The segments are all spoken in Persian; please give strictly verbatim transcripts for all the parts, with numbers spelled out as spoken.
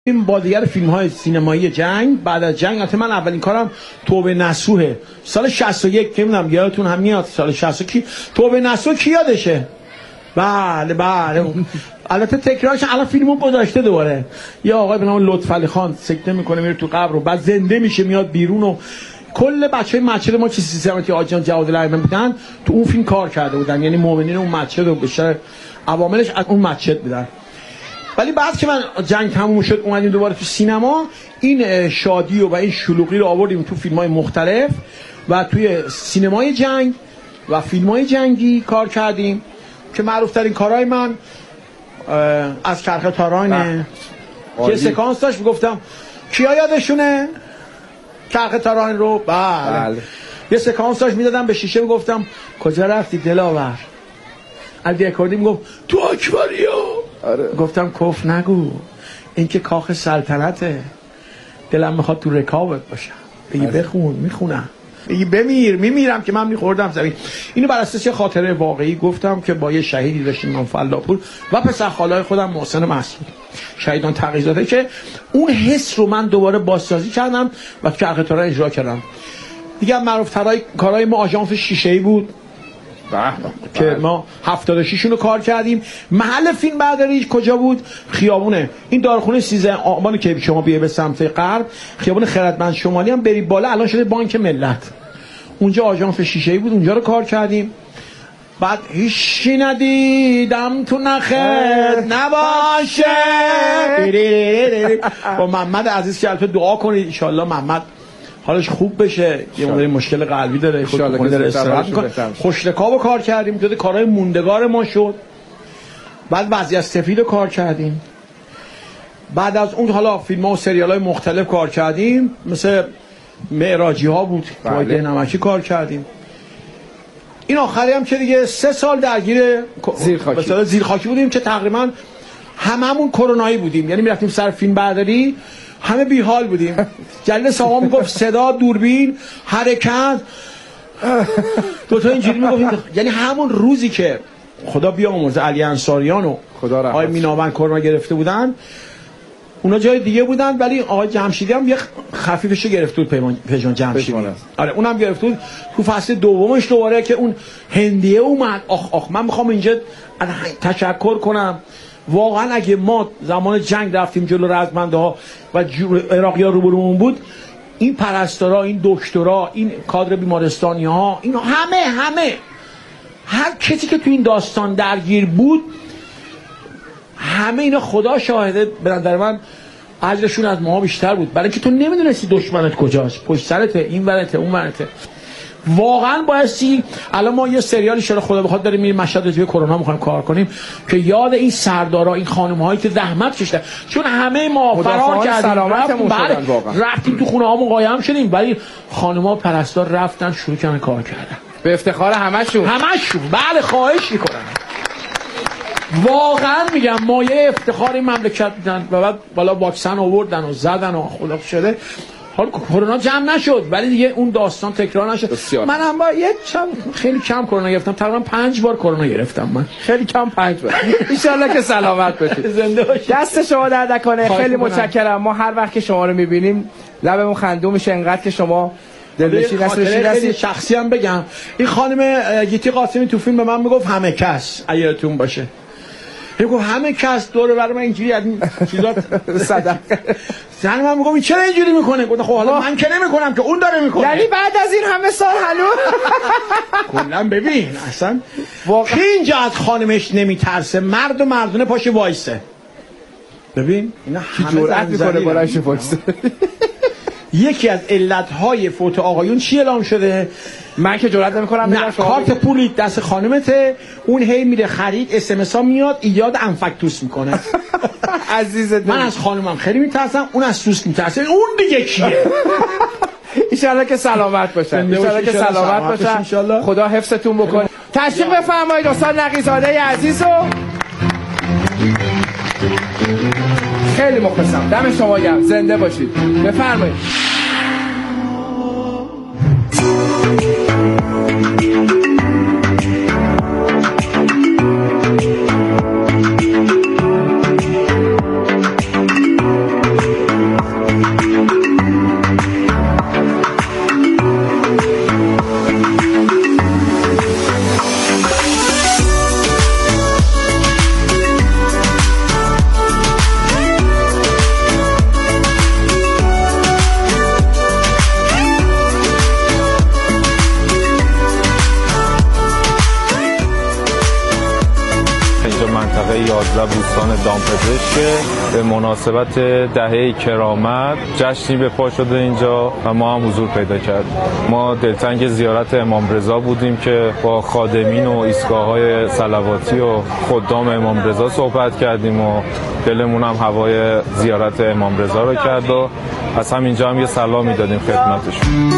این بازیگر فیلم‌های سینمایی جنگ بعد از جنگ. البته من اولین کارم توبه نصوحه سال شصت و یک که میدونم یادتون هم میاد سال شصت کی توبه نصوح کی یادشه؟ بله بله البته تکرارش الان فیلمو گذاشته دوباره. یا آقای به نام لطفعلی خان سکته میکنه میره تو قبر و بعد زنده میشه میاد بیرون و کل بچهای مسجد ما که سیستماتی آجان جواد الایمن بودن تو اون فیلم کار کرده بودن، یعنی مؤمنین اون مسجد و بیشتر عواملش از اون مسجد بودن. ولی بعد که من جنگ تموم شد اومدیم دوباره تو سینما، این شادی و, و این شلوغی رو آوردیم تو فیلم‌های مختلف و توی سینمای جنگ و فیلم‌های جنگی کار کردیم که معروف‌ترین کارهای من از چرخ تارانه که سکانس داشت گفتم کیا یادشونه چرخ تاران رو؟ بله, بله. یه سکانس داشت میدادم به شیشه میگفتم کجا رفتی دلاور؟ علی اکوردی میگفت تو اکبریو. آره. گفتم کف نگو این که کاخ سلطنته، دلم میخواد تو رکابت باشم. بگی بخون میخونم، بگی بمیر میمیرم که من میخوردم زمین. اینو بر اساس یه خاطره واقعی گفتم که با یه شهیدی داشتیم نام فلاپور و پسر خالای خودم محسن مسعود شهیدان تقی‌زاده که اون حس رو من دوباره بازسازی کردم و تو چرخ تاران اجرا کردم. دیگه معروف ترای کارهای ما آژانس شیشه‌ای بود بله. که ما هفتاد و شش رو کار کردیم. محل فیلم برداری کجا بود؟ خیابونه این دارخونه سیزده آبان که شما بیای به سمت غرب، خیابون خردمند شمالی هم بری بالا الان شده بانک ملت، اونجا آژانس شیشه‌ای بود، اونجا رو کار کردیم. بعد هیچی ندیدم تو نخت نباشه با محمد عزیز که البته دعا کنید ان شاءالله محمد حالش خوب بشه، یه مقدار مشکل قلبی داره، خودمون داره استراحت میکنه. خوشرکابو کار کردیم، جدا کارهای موندگار ما شد. بعد وضعیت سفید رو کار کردیم. بعد از اون حالا فیلم‌ها و سریال‌های مختلف کار کردیم، مثل معراجی ها بود، قاعده نمکی کار کردیم. این آخری هم که دیگه سه سال درگیر زیرخاکی زیرخاکی بودیم که تقریبا هممون کرونایی بودیم، یعنی میرفتیم سر فیلم برداری همه بی حال بودیم. جلیل سامان میگفت صدا دوربین حرکت دو تا اینجوری میگفتیم. یعنی همون روزی که خدا بیامرزه علی انصاریان و آقای میناوند کرونا گرفته بودن، اونا جای دیگه بودن، ولی آقای جمشیدی هم یه خفیفش گرفته بود، پیمان پیجان جمشیدی. آره اونم گرفته بود. تو فصل دومش دوباره که اون هندیه اومد، آخ آخ من میخوام اینجا تشکر کنم. واقعا اگه ما زمان جنگ رفتیم جلو رزمنده ها و عراقی ها روبرومون بود، این پرستارا، این دکترا، این کادر بیمارستانی ها، این همه همه هر کسی که تو این داستان درگیر بود، همه اینا خدا شاهده به نظر من اجرشون از ما بیشتر بود، برای اینکه تو نمیدونستی دشمنت کجاست، پشت سرته، این ورته، اون ورته. واقعا بایستی الان ما یه سریالی شده خدا بخواد داریم میریم مشهد توی کرونا میخوایم کار کنیم که یاد این سردارا، این خانم هایی که زحمت کشیدن، چون همه ما فرار کردیم رفتیم, رفتیم تو خونه هامون قایم شدیم، ولی خانم ها پرستار رفتن شروع کردن کار کردن به افتخار همشون همشون بله خواهش میکنم. واقعا میگم مایه افتخار این مملکت بودن و بعد بالا واکسن آوردن و زدن و خدا شده. حالا کرونا جمع نشد ولی دیگه اون داستان تکرار نشد. من هم با یه چم خیلی کم کرونا گرفتم، تقریبا پنج بار کرونا گرفتم من، خیلی کم پنج بار. ان شاءالله که سلامت باشید، زنده باشید، دست شما درد نکنه. خیلی متشکرم. ما هر وقت که شما رو میبینیم لبمون خندون میشه، انقدر که شما دلنشین هستید. خیلی شخصی هم بگم، این خانم گیتی قاسمی تو فیلم به من میگفت همه کس ایاتون باشه، میگم همه کس دور برای من اینجوری از این چیزا صدق زن من میگم چرا اینجوری میکنه؟ گفتم خب حالا من که نمیکنم که اون داره میکنه. یعنی بعد از این همه سال هنوز کلا ببین اصلا واقعا اینجا از خانمش نمیترسه، مرد و مردونه پاشه وایسه. ببین اینا کی جرأت میکنه بالاش وایسه. یکی از علتهای فوت آقایون چی اعلام شده؟ من که جرئت نمی‌کنم بگم کارت پولی دست خانمته، اون هی میره خرید، اس ام اس ها میاد ایجاد انفکتوس میکنه. عزیزت من از خانمم خیلی میترسم، اون از سوس میترسه، اون دیگه کیه؟ ان شاءالله که سلامت باشن، ان شاءالله که سلامت باشن، خدا حفظتون بکنه. تشریف بفرمایید استاد نقی‌زاده عزیزو. خیلی مخلصم، دم شما گرم، زنده باشید. بفرمایید. یازده بوستان دامپزشک به مناسبت دهه کرامت جشنی به پا شده اینجا و ما هم حضور پیدا کرد. ما دلتنگ زیارت امام رضا بودیم که با خادمین و ایستگاه‌های صلواتی و خدام امام رضا صحبت کردیم و دلمون هم هوای زیارت امام رضا رو کرد و از همینجا هم یه سلامی دادیم خدمتشون.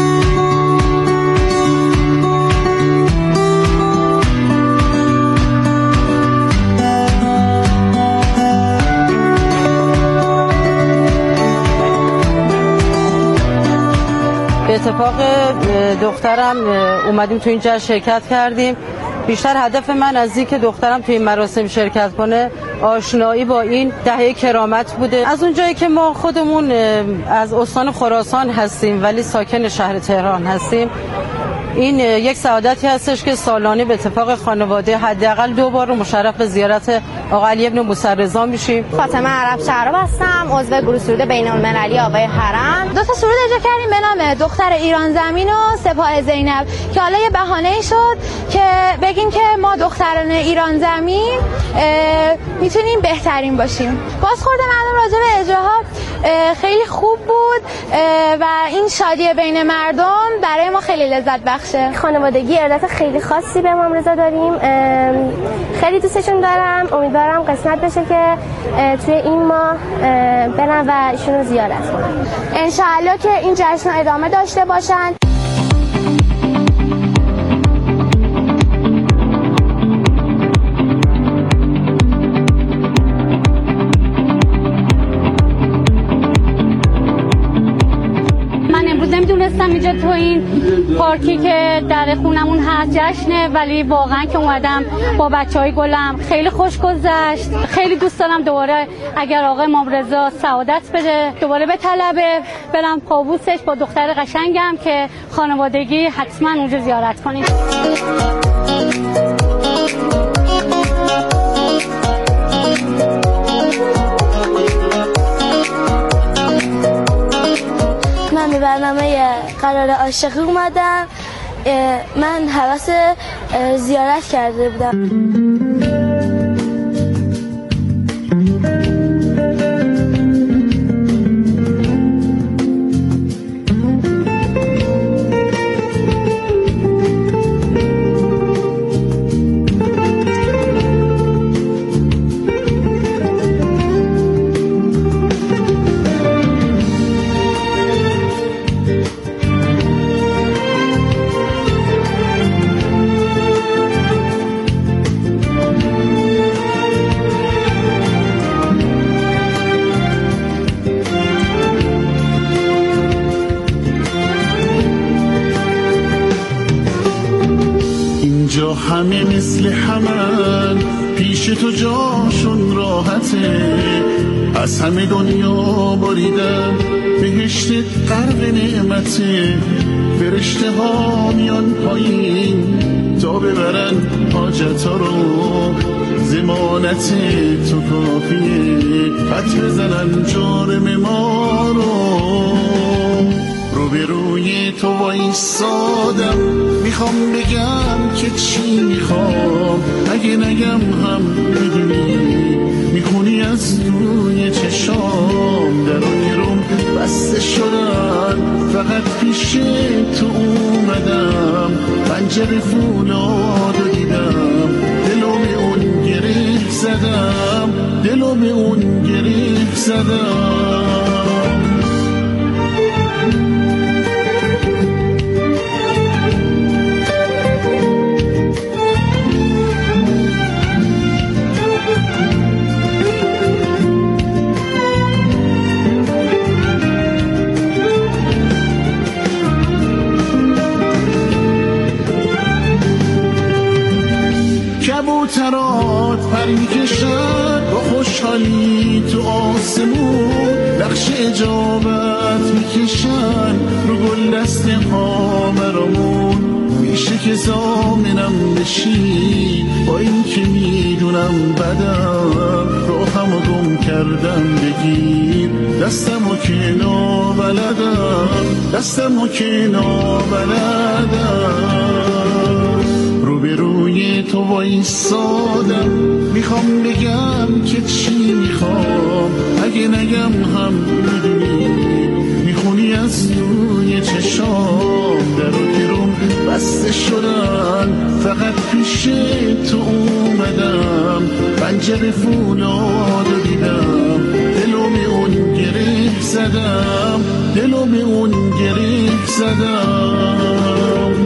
به اتفاق دخترم اومدیم تو این جشن شرکت کردیم. بیشتر هدف من از این که دخترم تو این مراسم شرکت کنه آشنایی با این دهه کرامت بوده. از اونجایی که ما خودمون از استان خراسان هستیم ولی ساکن شهر تهران هستیم، این یک سعادتی هستش که سالانه به اتفاق خانواده حداقل دو بار رو مشرف به زیارت آقا علی ابن موسی رضا میشیم. فاطمه عرب شهراب هستم، عضو گروه سرود بین المللی آقای حرم. دو تا سرود اجرا کردیم به نام دختر ایران زمین و سپاه زینب که حالا یه بهانه‌ای شد که بگیم که ما دختران ایران زمین میتونیم بهترین باشیم. بازخورد مردم راجع به اجراها خیلی خوب بود و این شادی بین مردم برای ما خیلی لذت بخشه. خانوادگی ارادت خیلی خاصی به امام رضا داریم، خیلی دوستشون دارم. امیدوارم قسمت بشه که توی این ماه برن و ایشون رو زیارت کنن. انشاءالله که این جشن ادامه داشته باشن. نمیدونستم اینجا تو این پارکی که در خونمون هست جشنه، ولی واقعا که اومدم با بچهای گلم خیلی خوش گذشت. خیلی دوست دارم دوباره اگر آقا امام رضا سعادت بده دوباره به طلبه برم قابوسش با دختر قشنگم که خانوادگی حتما اونجا زیارت کنیم. من به برنامه قرار عاشقی اومدم. من هوس زیارت کرده بودم. همه مثل همن پیش تو جاشون راحته، از همه دنیا بریدن بهشت غرق نعمته. فرشته ها میان پایین تا ببرن حاجت ها رو، ضمانت تو کافیه خط بزنن جارم ما رو. رو به روی تو وایسادم میخوام بگم که چی میخوام، اگه نگم هم میدونی میخونی از روی چشام. درونی روم بسته شدن فقط پیش تو اومدم، پنجره فولادو دیدم دلو به اون گره زدم، دلو به اون گره زدم. کبوترات پر میکشن با خوشحالی تو آسمون، نقش اجابت میکشن رو گل دست ها برامون. میشه که زامنم بشی با این که میدونم بدم، راهمو گم کردم بگیر دستمو که نابلدم، دستمو که نابلدم. رو به روی روی تو وایسادم، میخوام بگم که چی میخوام، اگه نگم هم میدونی، میخونی از توی چشام، در و دیروم بسته شدن، فقط پیش تو اومدم، پنجره فولادو دیدم، دلو به اون گره زدم، دلو به اون گره زدم.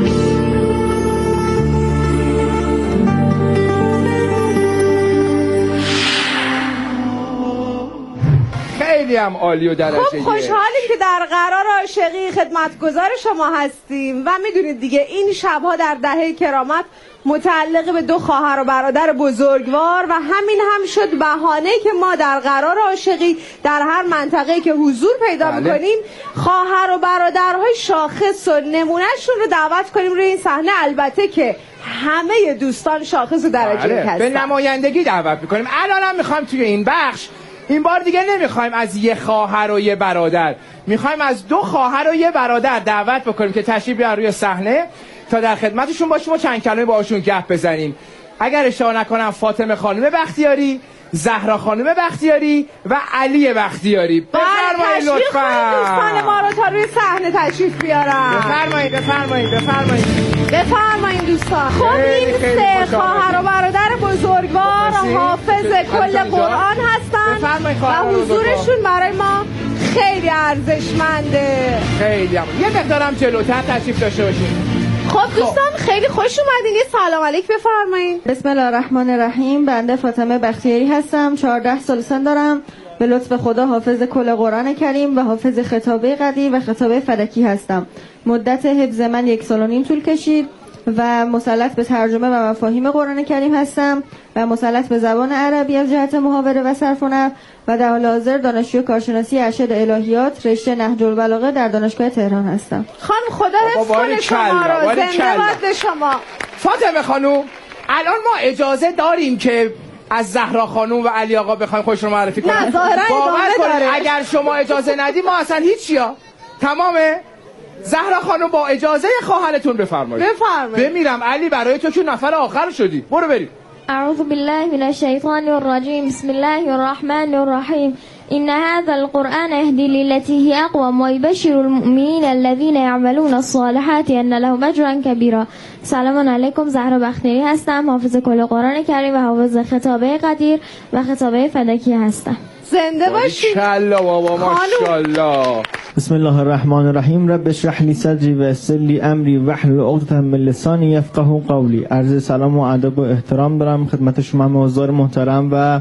خیلی هم عالی و درجه خب خوشحالیم که در قرار عاشقی خدمتگزار شما هستیم و میدونید دیگه این شبها در دهه کرامت متعلق به دو خواهر و برادر بزرگوار و همین هم شد بهانه‌ای که ما در قرار عاشقی در هر منطقه‌ای که حضور پیدا بله. می‌کنیم خواهر و برادرهای شاخص و نمونهشون رو دعوت کنیم روی این صحنه، البته که همه دوستان شاخص و درجه یک هستن. به نمایندگی دعوت می‌کنیم. الانم می‌خوایم توی این بخش این بار دیگه نمیخوایم از یه خواهر و یه برادر، میخوایم از دو خواهر و یه برادر دعوت بکنیم که تشریف بیارن روی صحنه تا در خدمتشون باشیم و چند کلمه باهاشون گپ بزنیم. اگر اشتباه نکنم فاطمه خانم بختیاری، زهرا خانم بختیاری و علی بختیاری. بفرمایید لطفاً. دوستان ما رو تا روی صحنه تشریف بیارن. بفرمایید بفرمایید بفرمایید. بفرمایید دوستان. خب این سه خواهر و برادر بزرگوار حافظ کل قرآن هستن و حضورشون برای ما خیلی ارزشمنده. خیلی هم. یه مقدارم جلوتر تشریف داشته باشین. خب دوستان خیلی خوش اومدین، یه سلام علیک بفرمایید. بسم الله الرحمن الرحیم. بنده فاطمه بختیاری هستم، چهارده سال سن دارم. به لطف خدا حافظ کل قرآن کریم و حافظ خطابه قدیر و خطابه فلکی هستم. مدت حفظ من یک سال و نیم طول کشید و مسلط به ترجمه و مفاهیم قرآن کریم هستم و مسلط به زبان عربی از جهت محاوره و صرف و نحو و در حال حاضر دانشجوی کارشناسی ارشد الهیات رشته نهج البلاغه در دانشگاه تهران هستم. خانم خدا حفظ کنه شما رو، زنده باد به شما. فاطمه خانم الان ما اجازه داریم که از زهرا خانم و علی آقا بخوایم خوش رو معرفی کنیم؟ نه ظاهرا ادامه داره. اگر شما اجازه ندی ما اصلا هیچیا. تمامه. زهرا خانم با اجازه خواهرتون بفرمایید. بفرمایید. بمیرم علی برای تو که نفر آخر شدی. برو بریم. اعوذ بالله من الشیطان الرجیم. بسم الله الرحمن الرحیم. إن هذا القرآن يهدي للتي هي أقوم ويبشر المؤمنين الذين يعملون الصالحات أن لهم أجرا كبيرا. سلام علیکم، زهرا بختیاری هستم، حافظ کل قرآن کریم و حافظ خطابه قدیر و خطابه فلکی هستم. زنده باشید. ماشاءالله بابا ماشاءالله. بسم الله الرحمن الرحیم. رب اشرح لی صدری و یسر لی امری واحلل عقدة من لسانی یفقهوا قولی. عرض سلام و ادب و احترام دارم خدمت شما معززار محترم و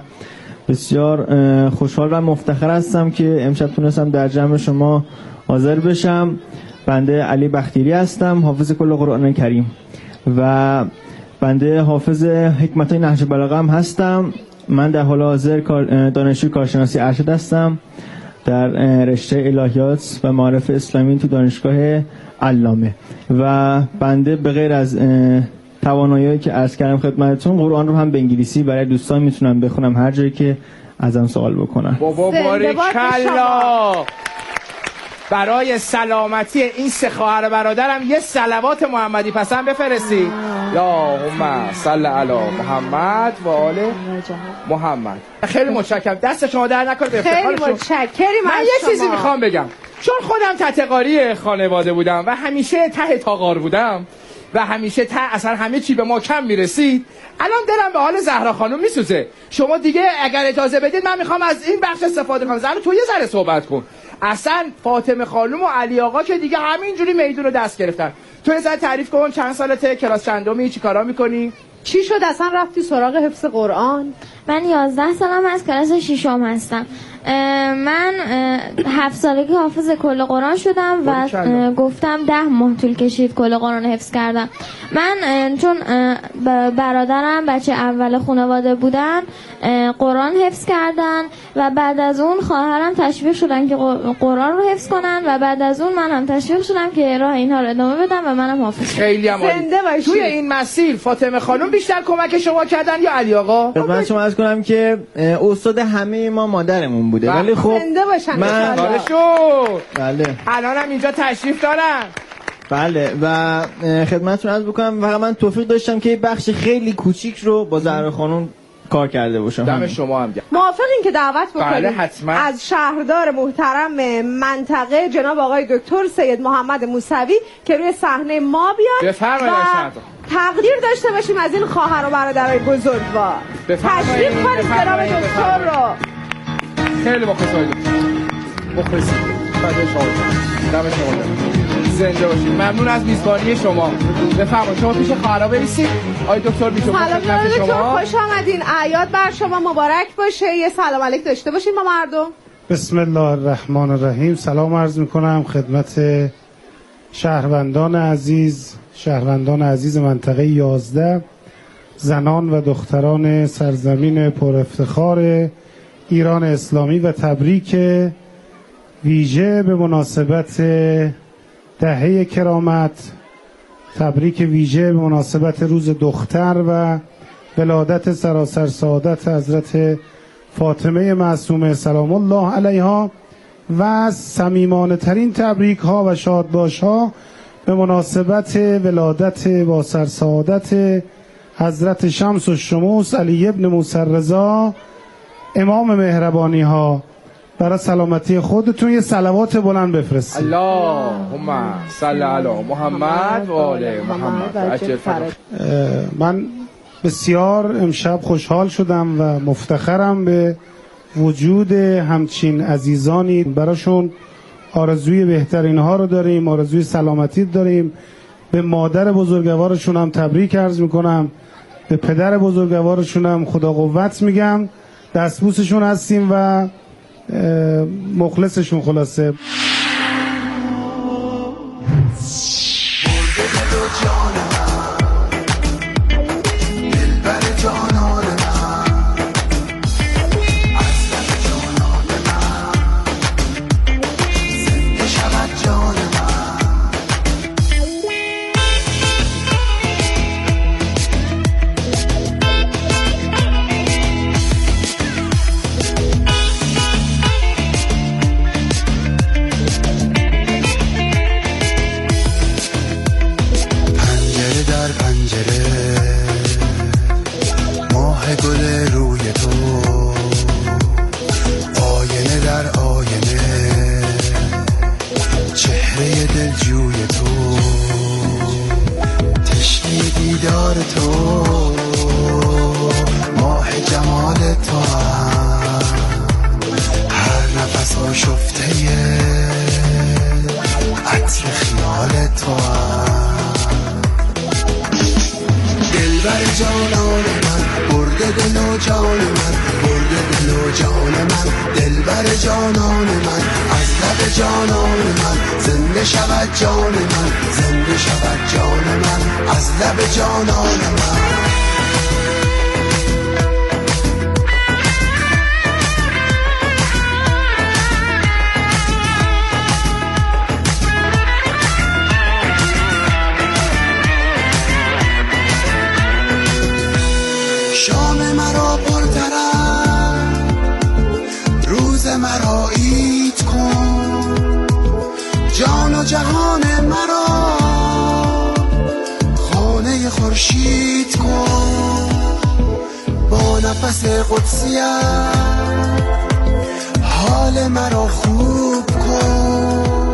بسیار خوشحال و مفتخر هستم که امشب تونستم در جمع شما حاضر بشم. بنده علی بختیاری هستم، حافظ کل قرآن کریم و بنده حافظ حکمت‌های نهج البلاغه هم هستم. من در حال حاضر دانشجوی کارشناسی ارشد هستم در رشته الهیات و معارف اسلامی تو دانشگاه علامه و بنده به غیر از توانایی که عرض کردم خدمتتون قرآن رو هم به انگلیسی برای دوستان میتونم بخونم هر جایی که ازم سوال بکنن. بابا باریکلا. برای سلامتی این سه خواهر برادرم یه صلوات محمدی پسند بفرستی. اللهم صل علی محمد و آل محمد. خیلی متشکرم، دست شما در نکنه. به افتخار شما. خیلی متشکرم. من یه چیزی میخوام بگم، چون خودم تتقاری خانواده بودم و همیشه ته تاغار بودم و همیشه ته اصلا همه چی به ما کم میرسید، الان دلم به حال زهرا خانم میسوزه. شما دیگه اگر اجازه بدید من میخوام از این بخش استفاده کنم. زهرا تو یه ذره صحبت کن. اصلا فاطمه خانم و علی آقا که دیگه همینجوری میدون رو دست گرفتن. تو یه ذره تعریف کن، چند سالته، کلاس چندمی، چی کارا میکنی؟ چی شد اصلا رفتی سراغ حفظ قرآن؟ من یازده سالم از کلاس ششم هستم. من هفت سالگی حافظ کل قرآن شدم و گفتم ده ماه طول کشید کل قرآن حفظ کردم. من چون برادرم بچه اول خانواده بودن قرآن حفظ کردن و بعد از اون خواهرم تشویق شدن که قرآن رو حفظ کنن و بعد از اون من هم تشویق شدم که راه اینها رو ادامه بدم و منم حافظ شدم. خیلی عالی. توی این مسیر فاطمه خانم بیشتر کمک شما کردن یا علی آقا؟ من شما عرض کنم که استاد همه ما مادرمون بوده، ولی خب زنده باشن من بالشون. بله الانم اینجا تشریف دارن. بله و خدمتتون عرض بکنم فقط من توفیق داشتم که بخش خیلی کوچیک رو با زهرا خانم کار کرده باشم. دم شما هم گرم. موافقین که دعوت بکنیم بله حتما از شهردار محترم منطقه جناب آقای دکتر سید محمد موسوی که روی صحنه ما بیاد بفرمایید و تقدیر داشته باشیم از این خواهر و برادرای بزرگوار. تشریف کنید جناب دکتر رو. خیلی مخلصید. مخلصید. فدای شما. دم شما. زنده باشید. ممنون از میزبانی شما. بفرمایید شما پیش خواهرا بایستید. آقای دکتر میتونید خدمت شما. خوش آمدین. اعیاد بر شما مبارک باشه. یه سلام علیک داشته باشین با مردم. بسم الله الرحمن الرحیم. سلام عرض میکنم خدمت شهروندان عزیز، شهروندان عزیز منطقه یازده، زنان و دختران سرزمین پر افتخار ایران اسلامی و تبریک ویژه به مناسبت دهه کرامت، تبریک ویژه به مناسبت روز دختر و ولادت سراسر سعادت حضرت فاطمه معصومه سلام الله علیها و صمیمانه ترین تبریک ها و شادباش ها به مناسبت ولادت با سرسعادت حضرت شمس الشموس علی ابن موسی رضا امام مهربانی ها. برای سلامتی خودتون یه صلوات بلند بفرستید. اللهم صل علی محمد و آل محمد. من بسیار امشب خوشحال شدم و مفتخرم به وجود همچین عزیزانی. براشون آرزوی بهترین ها رو داریم، آرزوی سلامتی داریم. به مادر بزرگوارشون هم تبریک عرض میکنم، به پدر بزرگوارشون هم خدا قوت میگم. دستبوسشون هستیم و مخلصشون. خلاصه حال مرا خوب کن،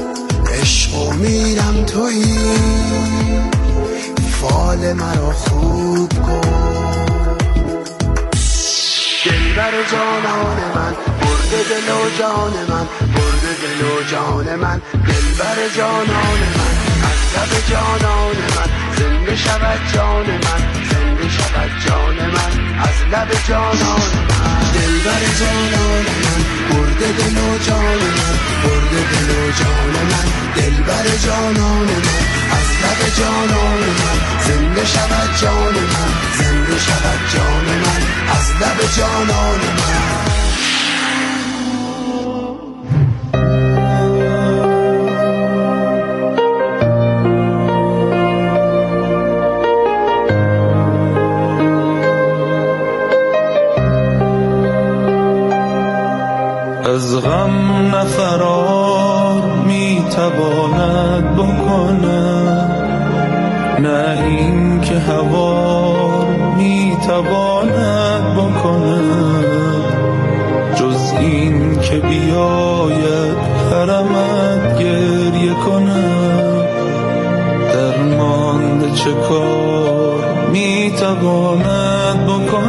عشق و میرم تویی، فال مرا خوب کن. دلبر جانان من، برده دل و جان من، برده دل و جان من، دلبر جانان من، از لب جانان من زنده شود جان من، زنده شود جان من، از لب جانان من. دلبر جانان من، برده دل و جان من، برده دل و جان من، دلبر جانان من، از لب جانان من زنده شود جان من، زنده شود جان من، از لب جانان من. از غم نفرار می میتواند بکند، نه این که هوا میتواند بکند، جز این که بیاید حرمت گریه کند. درمانده چه کار میتواند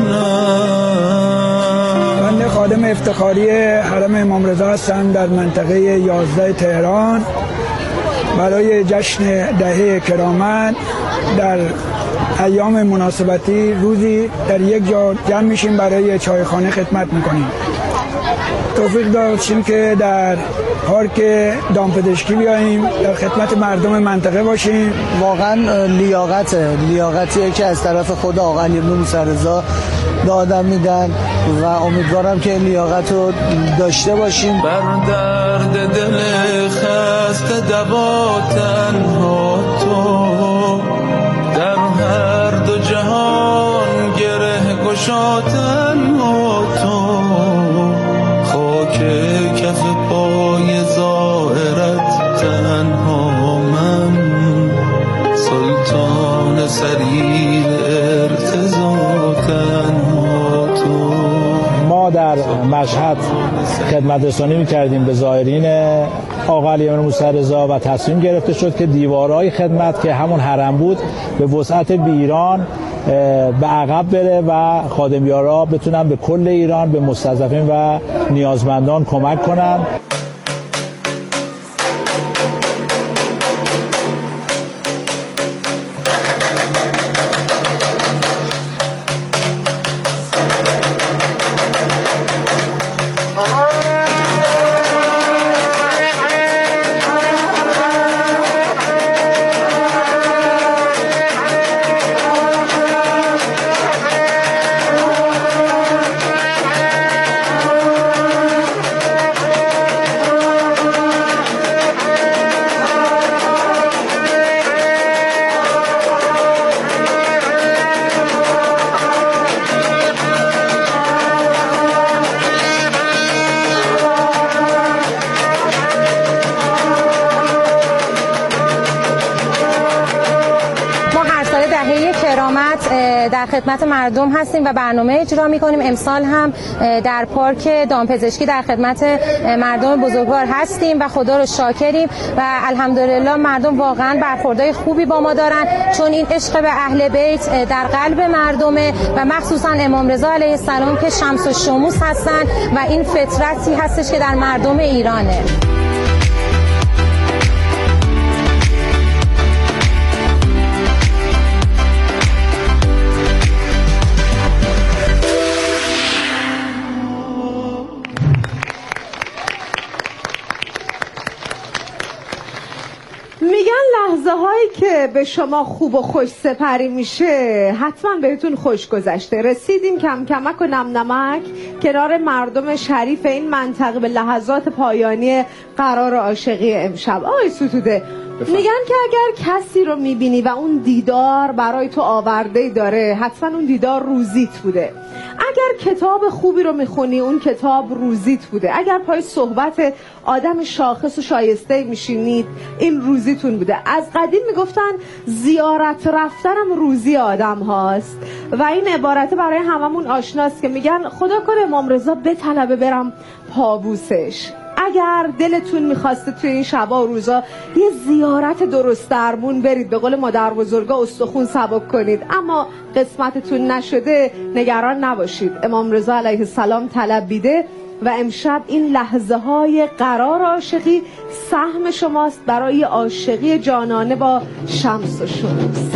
بکند. من خادم افتخاری حرم امام رضا هستم در منطقه یازده تهران. برای جشن دهه کرامت در ایام مناسبتی روزی در یک جا جمع میشیم، برای چایخانه خدمت میکنیم. توفیق داشتیم که در پارک دامپزشکی بیاییم، در خدمت مردم منطقه باشیم. واقعا لیاقته لیاقتیه که از طرف خود آقا علی بن موسی رضا به آدم میدن و امیدوارم که لیاقت رو داشته باشیم. بر درد دل خسته دوا تنها تو، در هر دو جهان گره گشا تنها تو، خاک کف پای زائرت تنها من، سلطان سریر ارتضا تنها تو. ما در مشهد خدمت رسانی می‌کردیم به زائرین آقا علی بن موسی رضا و تصمیم گرفته شد که دیوارهای خدمت که همون حرم بود به وسعت بی ایران به عقب بره و خادمیارا بتونن به کل ایران به مستضعفین و نیازمندان کمک کنن. در خدمت مردم هستیم و برنامه اجرا می‌کنیم. امسال هم در پارک دامپزشکی در خدمت مردم بزرگوار هستیم و خدا رو شاکریم و الحمدلله مردم واقعا برخوردهای خوبی با ما دارن، چون این عشق به اهل بیت در قلب مردمه و مخصوصا امام رضا علیه السلام که شمس و شموس هستن و این فطرتی هستش که در مردم ایرانه. لحظه هایی که به شما خوب و خوش سپری میشه حتما بهتون خوش گذشته. رسیدیم کم کمک و نم نمک کنار مردم شریف این منطقه به لحظات پایانی قرار عاشقی امشب. آقای ستوده میگن که اگر کسی رو میبینی و اون دیدار برای تو آورده داره، حتما اون دیدار روزیت بوده. اگر کتاب خوبی رو میخونی، اون کتاب روزیت بوده. اگر پای صحبت آدم شاخص و شایسته میشینید، این روزیتون بوده. از قدیم میگفتن زیارت رفتنم روزی آدم هاست و این عبارت برای هممون آشناست که میگن خدا کنه امام رضا بطلبه برم پابوسش. اگر دلتون میخواسته توی این شبا و روزا یه زیارت درست درمون برید، به قول مادر بزرگا استخون سبک کنید، اما قسمتتون نشده، نگران نباشید. امام رضا علیه السلام طلبیده و امشب این لحظه های قرار عاشقی سهم شماست برای عاشقی جانانه با شمس و شموس.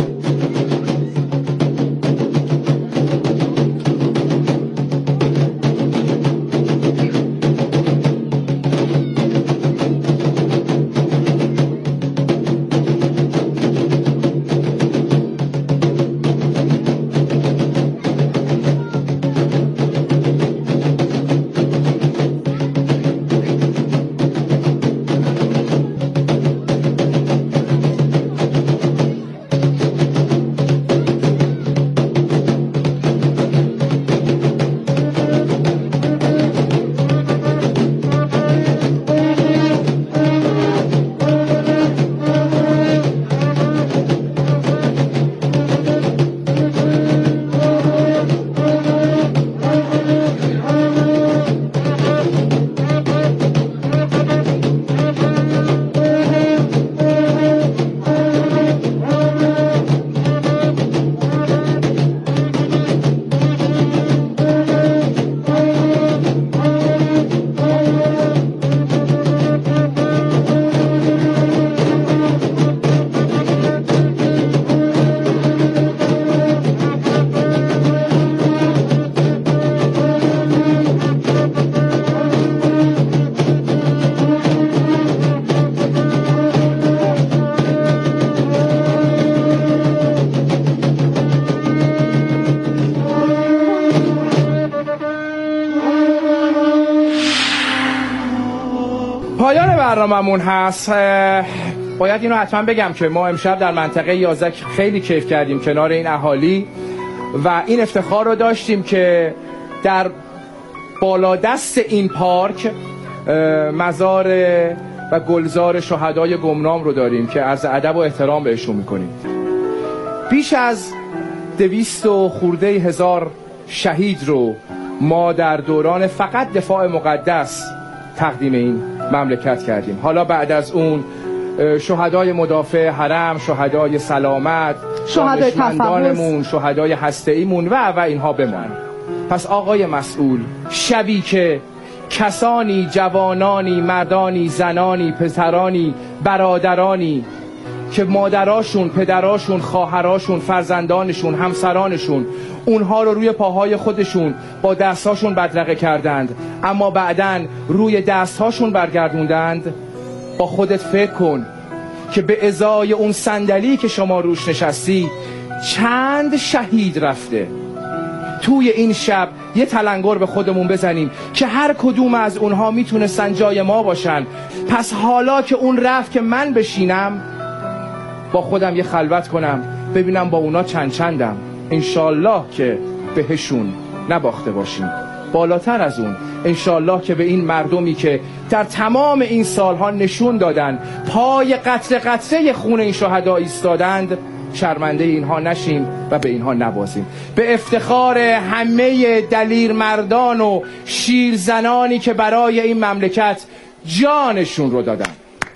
پایان برنامه‌مون هست. باید اینو حتما بگم که ما امشب در منطقه یازده خیلی کیف کردیم کنار این اهالی و این افتخار رو داشتیم که در بالادست این پارک مزار و گلزار شهدای گمنام رو داریم که عرض ادب و احترام بهشون میکنیم. بیش از دویست و خورده هزار شهید رو ما در دوران فقط دفاع مقدس تقدیم این مملکت کردیم. حالا بعد از اون شهدای مدافع حرم، شهدای سلامت، شهدای دانشمندانمون، شهدای هسته‌ایمون و و اینها بمان. پس آقای مسئول، شبی که کسانی، جوانانی، مردانی، زنانی، پسرانی، برادرانی که مادراشون، پدراشون، خواهراشون، فرزندانشون، همسرانشون اونها رو روی پاهای خودشون با دستاشون بدرقه کردند اما بعدن روی دستهاشون برگردوندند، با خودت فکر کن که به ازای اون صندلی که شما روش نشستی چند شهید رفته. توی این شب یه تلنگر به خودمون بزنیم که هر کدوم از اونها میتونستن جای ما باشن. پس حالا که اون رفت که من بشینم با خودم یه خلوت کنم ببینم با اونا چند چندم، انشالله که بهشون نباخته باشیم. بالاتر از اون انشالله که به این مردمی که در تمام این سالها نشون دادن پای قطره قطره خون این شهدا ایستادند شرمنده اینها نشیم و به اینها نبازیم. به افتخار همه دلیر مردان و شیر زنانی که برای این مملکت جانشون رو دادن.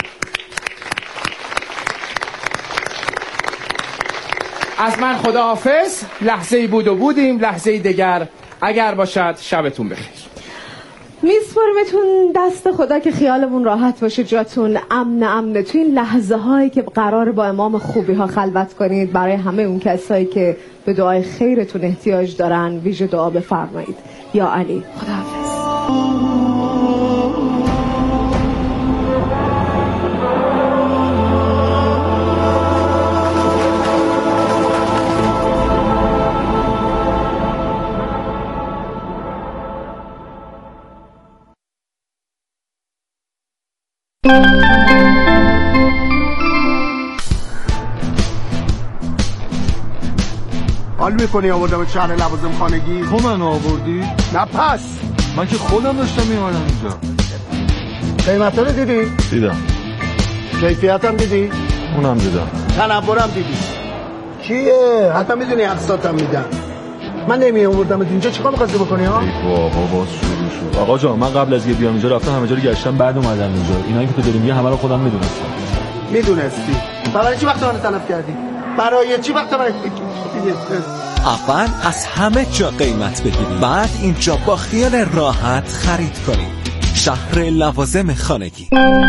از من خداحافظ. لحظه‌ای بود و بودیم، لحظه‌ای دیگر اگر باشد شبتون بخیر. میسپرمتون دست خدا که خیالمون راحت باشه، جاتون امن امنه توی این لحظه هایی که قرار با امام خوبی ها خلوت کنید. برای همه اون کسایی که به دعای خیرتون احتیاج دارن ویژه دعا بفرمایید. یا علی. خداحافظ. حال میکنی آوردم شهر لوازم خانگی؟ تو منو آوردی؟ نه پس من که خودم داشتم میمانم اینجا. قیمت رو دیدی؟ دیدم. کیفیت هم دیدی؟ اونم دیدم. تنورم دیدی؟ کیه؟ حتی میدونی اقساطم میدن. من نمی آوردم اینجا، چیکار می‌خواستی بکنی ها؟ ای بابا باز شروع شد. آقا جان من قبل از اینکه بیام اینجا رفتم همه جا رو گشتم، بعد اومدم اینجا. اینایی که تو داری میگی همه رو خودم میدونستم. میدونستی؟ برای چی وقت من تلف کردی؟ برای چی وقت من اول از همه جا قیمت بگیرید، بعد اینجا با خیال راحت خرید کنید. شهر لوازم خانگی.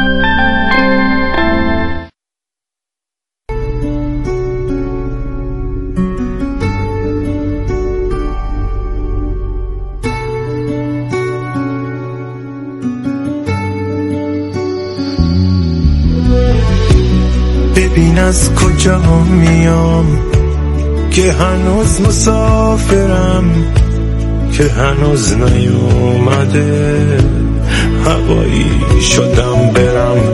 ببین از کجا میام که هنوز مسافرم، که هنوز نیومده هوایی شدم برم.